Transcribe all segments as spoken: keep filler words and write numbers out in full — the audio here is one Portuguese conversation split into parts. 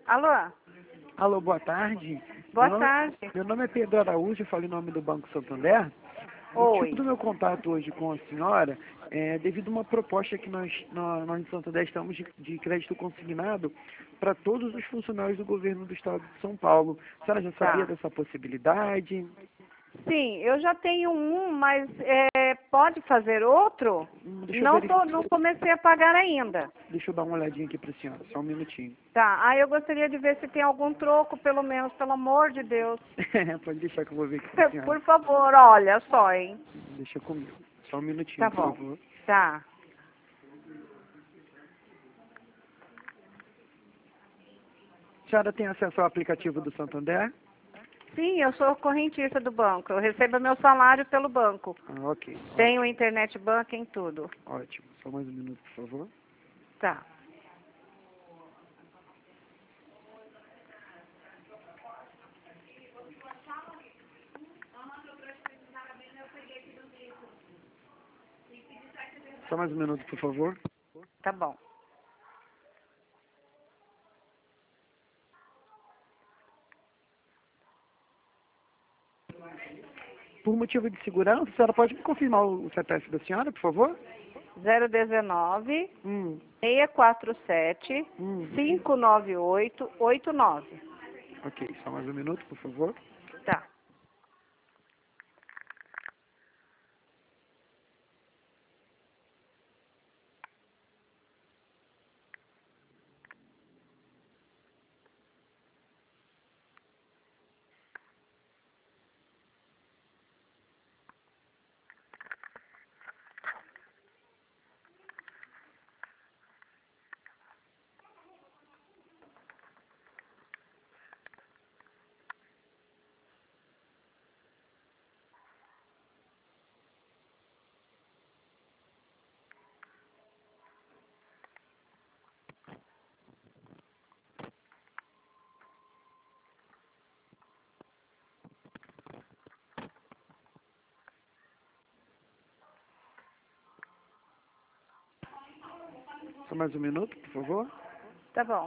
Alô? Alô, boa tarde. Boa meu nome, tarde. Meu nome é Pedro Araújo, eu falo em nome do Banco Santander. O Oi. motivo do meu contato hoje com a senhora é devido a uma proposta que nós, nós, nós em Santander estamos de, de crédito consignado para todos os funcionários do governo do estado de São Paulo. A senhora já sabia Tá. dessa possibilidade? Sim, eu já tenho um, mas é, pode fazer outro? Hum, Deixa eu Não, tô, verificar. não comecei a pagar ainda. Deixa eu dar uma olhadinha aqui para a senhora, só um minutinho. Tá, aí eu gostaria de ver se tem algum troco, pelo menos, pelo amor de Deus. Pode deixar que eu vou ver aqui para a senhora. Por favor, olha só, hein. Deixa comigo. Só um minutinho, Tá por bom. favor. Tá. A senhora tem acesso ao aplicativo do Santander? Sim, eu sou correntista do banco. Eu recebo meu salário pelo banco. Ah, ok. Tenho internet banking, tudo. Ótimo. Só mais um minuto, por favor. Tá. Só mais um minuto, por favor. Tá bom. Por motivo de segurança, a senhora pode me confirmar o C P F da senhora, por favor? zero dezenove, Hum, seiscentos e quarenta e sete, hum. quinhentos e noventa e oito, oitenta e nove. Ok, só mais um minuto, por favor. Tá. Só mais um minuto, por favor. Tá bom.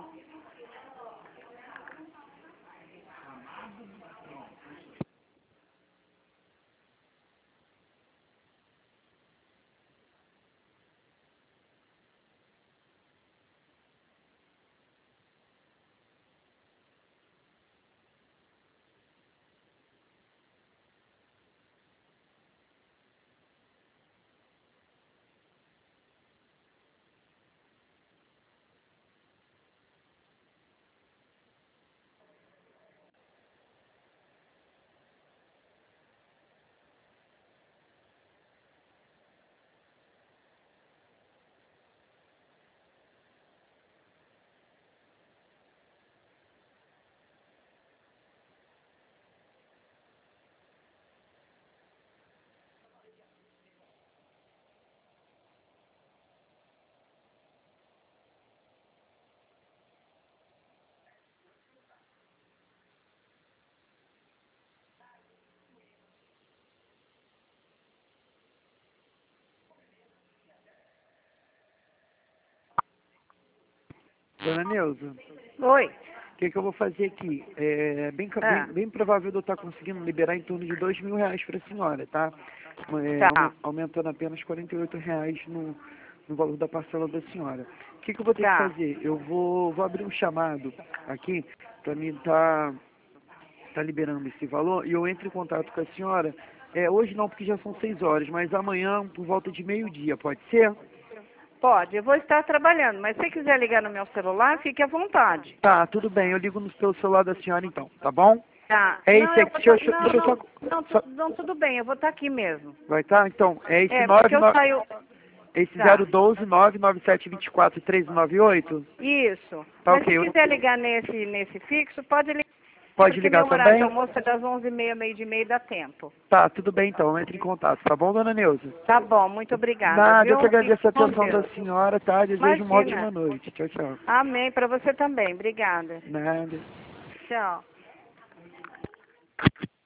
Dona Neuza, Oi. o que, que eu vou fazer aqui? É bem, ca- bem, Ah, bem provável de eu estar conseguindo liberar em torno de dois mil reais para a senhora, tá? É, tá. aumen- aumentando apenas quarenta e oito reais no, no valor da parcela da senhora. O que, que eu vou ter que Tá. fazer? Eu vou, vou abrir um chamado aqui para mim estar tá liberando esse valor e eu entro em contato com a senhora. É, hoje não, porque já são seis horas, mas amanhã por volta de meio-dia, pode ser? Pode, eu vou estar trabalhando, mas se quiser ligar no meu celular, fique à vontade. Tá, tudo bem, eu ligo no pelo celular da senhora então, tá bom? Tá. É Não, esse eu aqui, vou deixa eu, tá, não, deixa eu só, não, não, só- tu- não, tudo bem, eu vou estar aqui mesmo. vai tá? Então, é esse É, porque nove eu nove saio. esse Tá. zero um dois nove nove sete dois quatro três nove oito? Isso. Tá Mas ok, se eu- quiser ligar nesse, nesse fixo, pode ligar, pode porque meu ligar horário de também? almoço é das onze e meia, meio de meio, dá tempo. Tá, tudo bem então, entre em contato, tá bom, dona Neuza? Tá bom, muito obrigada, Nada, eu que viu? Fique agradeço a com atenção da Deus. senhora, tá? Desejo uma Imagina. ótima noite. Tchau, tchau. Amém, para você também. Obrigada. Nada. Tchau.